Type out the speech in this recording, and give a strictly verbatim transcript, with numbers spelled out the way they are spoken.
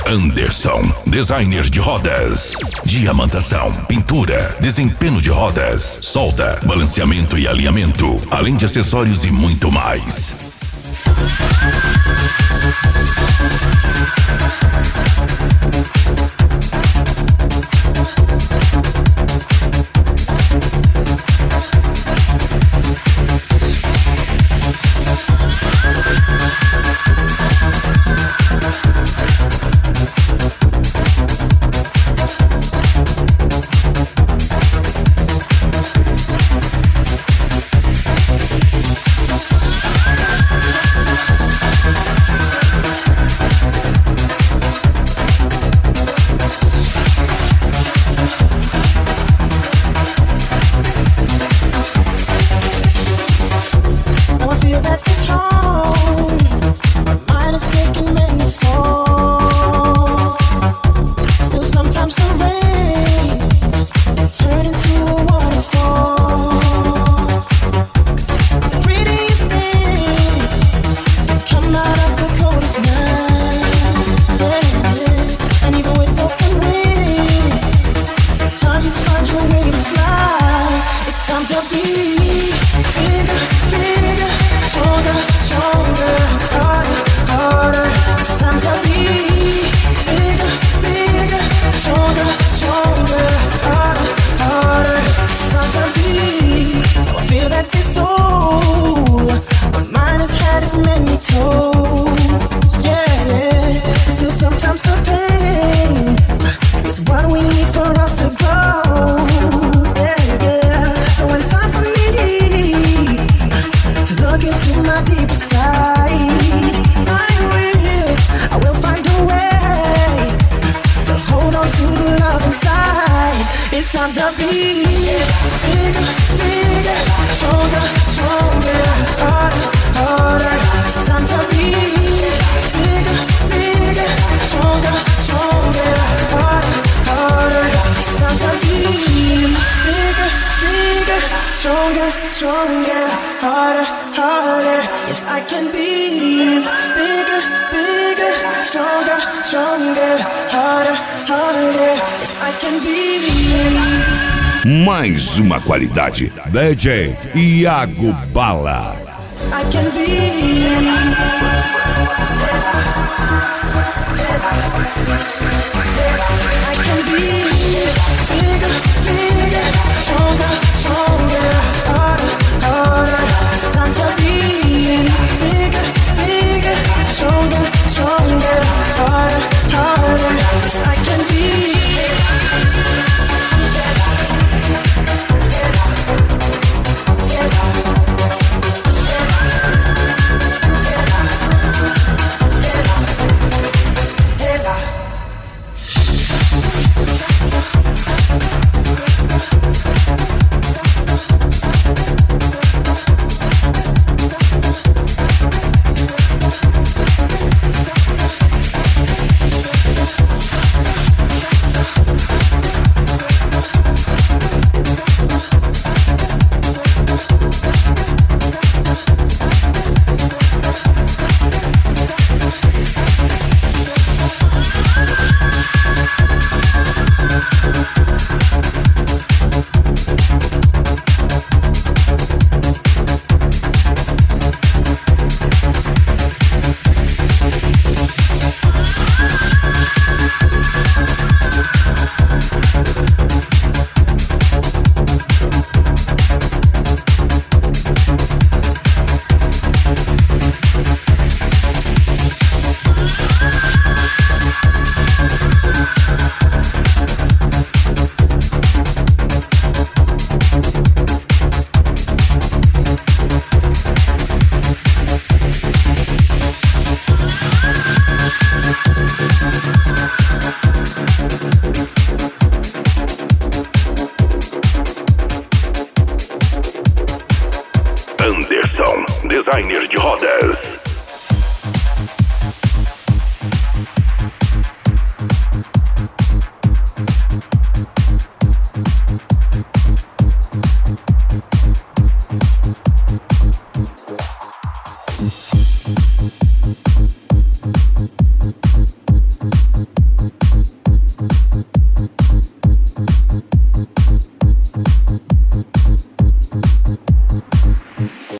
Anderson, designer de rodas, diamantação, pintura, desempenho de rodas, solda, balanceamento e alinhamento, além de acessórios e muito mais. Mais uma qualidade. D J Iago Bala. I can be. I can be bigger, bigger, stronger, stronger, harder, harder. It's time to be bigger, bigger, stronger, stronger, harder, harder. Yes, I can be. Anderson, designer de rodas. We'll be right back.